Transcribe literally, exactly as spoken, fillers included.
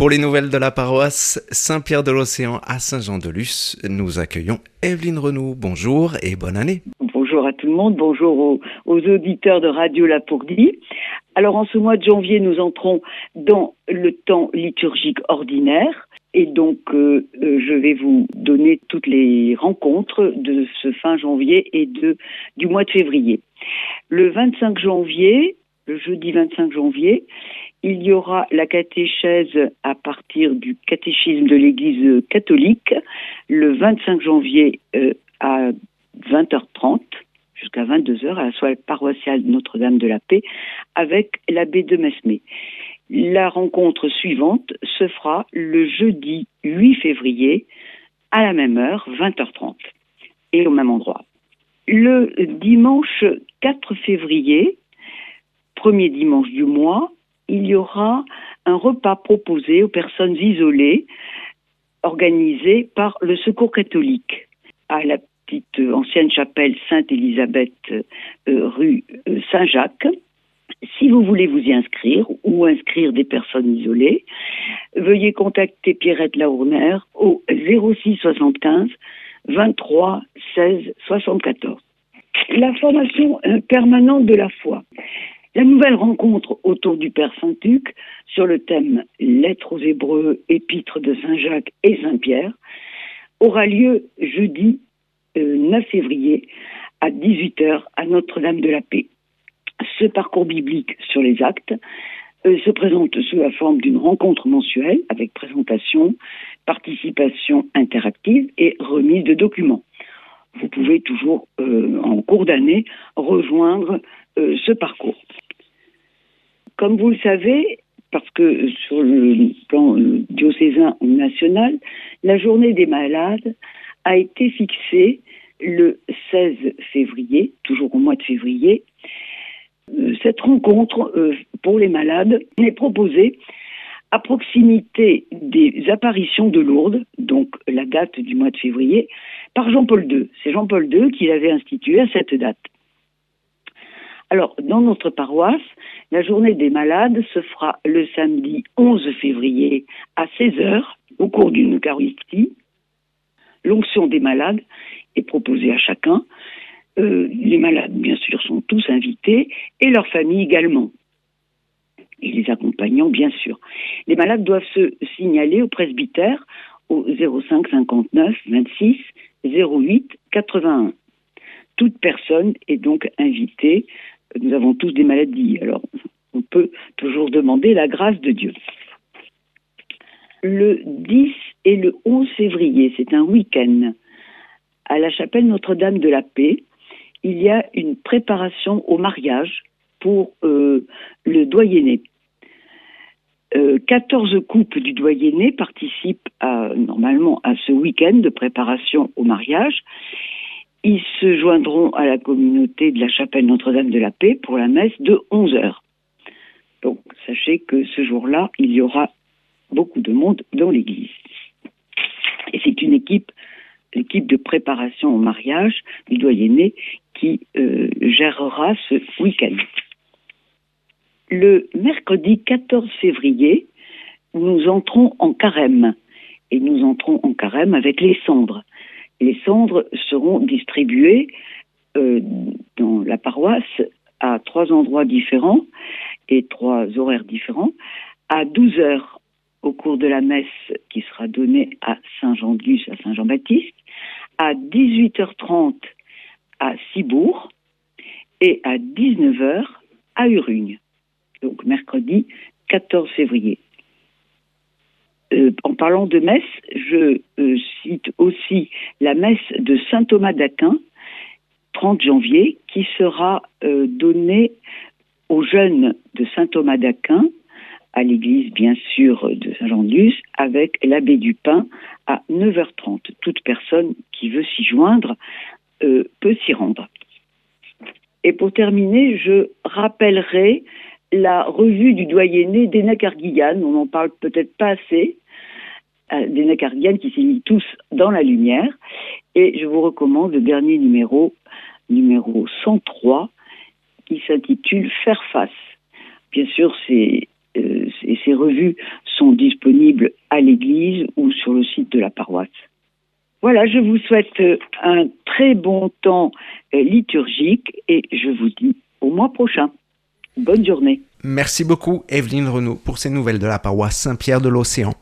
pour les nouvelles de la paroisse Saint-Pierre de l'Océan à Saint-Jean-de-Luz, nous accueillons Evelyne Renou. Bonjour et bonne année. Bonjour à tout le monde, bonjour aux, aux auditeurs de Radio Lapourdie. Alors en ce mois de janvier, nous entrons dans le temps liturgique ordinaire. Et donc, euh, euh, je vais vous donner toutes les rencontres de ce fin janvier et de, du mois de février. Le vingt-cinq janvier, le jeudi vingt-cinq janvier, il y aura la catéchèse à partir du catéchisme de l'Église catholique, le vingt-cinq janvier euh, à vingt heures trente, jusqu'à vingt-deux heures, à la soirée paroissiale Notre-Dame de la Paix, avec l'abbé de Mesmer. La rencontre suivante se fera le jeudi huit février à la même heure, vingt heures trente, et au même endroit. Le dimanche quatre février, premier dimanche du mois, il y aura un repas proposé aux personnes isolées, organisé par le Secours catholique, à la petite ancienne chapelle Sainte-Élisabeth, euh, rue euh, Saint-Jacques. Si vous voulez vous y inscrire ou inscrire des personnes isolées, veuillez contacter Pierrette Laourner au zéro six soixante-quinze vingt-trois seize soixante-quatorze. La formation permanente de la foi. La nouvelle rencontre autour du Père Saint-Hugues sur le thème Lettres aux Hébreux, Épîtres de Saint-Jacques et Saint-Pierre aura lieu jeudi euh, neuf février à dix-huit heures à Notre-Dame de la Paix. Ce parcours biblique sur les actes euh, se présente sous la forme d'une rencontre mensuelle avec présentation, participation interactive et remise de documents. Vous pouvez toujours, euh, en cours d'année, rejoindre euh, ce parcours. Comme vous le savez, parce que sur le plan euh, diocésain ou national, la journée des malades a été fixée le seize février, toujours au mois de février. Cette rencontre euh, pour les malades est proposée à proximité des apparitions de Lourdes, donc la date du mois de février, par Jean-Paul deux. C'est Jean-Paul deux qui l'avait institué à cette date. Alors, dans notre paroisse, la journée des malades se fera le samedi onze février à seize heures au cours d'une Eucharistie. L'onction des malades est proposée à chacun. Euh, les malades, bien sûr, sont tous invités et leurs familles également. Et les accompagnants, bien sûr. Les malades doivent se signaler au presbytère au zéro cinq cinquante-neuf vingt-six zéro huit quatre-vingt-un. Toute personne est donc invitée. Nous avons tous des maladies, alors on peut toujours demander la grâce de Dieu. Le dix et le onze février, c'est un week-end, à la chapelle Notre-Dame de la Paix, il y a une préparation au mariage pour euh, le doyenné. Euh, quatorze couples du doyenné participent à, normalement à ce week-end de préparation au mariage. Ils se joindront à la communauté de la chapelle Notre-Dame de la Paix pour la messe de onze heures. Donc, sachez que ce jour-là, il y aura beaucoup de monde dans l'église. Et c'est une équipe, l'équipe de préparation au mariage du doyenné qui euh, gérera ce week-end. Le mercredi quatorze février, nous entrons en carême. Et nous entrons en carême avec les cendres. Les cendres seront distribuées euh, dans la paroisse à trois endroits différents et trois horaires différents. À douze heures au cours de la messe qui sera donnée à Saint-Jean-de-Luz, à Saint-Jean-Baptiste, à dix-huit heures trente à Cibourg et à dix-neuf heures à Urugne. Donc mercredi quatorze février. Euh, en parlant de messe, je euh, cite aussi la messe de saint Thomas d'Aquin, trente janvier, qui sera euh, donnée aux jeunes de saint Thomas d'Aquin, à l'église bien sûr de Saint-Jean-de-Luz, avec l'abbé Dupin à neuf heures trente. Toute personne qui veut s'y joindre euh, peut s'y rendre. Et pour terminer, je rappellerai la revue du doyenné d'Hénac-Arguillanne, on n'en parle peut-être pas assez, d'Hénac-Arguillanne qui s'est mis tous dans la lumière. Et je vous recommande le dernier numéro, numéro cent trois, qui s'intitule « Faire face ». Bien sûr, c'est euh, et ces revues sont disponibles à l'église ou sur le site de la paroisse. Voilà, je vous souhaite un très bon temps liturgique et je vous dis au mois prochain. Bonne journée. Merci beaucoup Evelyne Renaud pour ces nouvelles de la paroisse Saint-Pierre de l'Océan.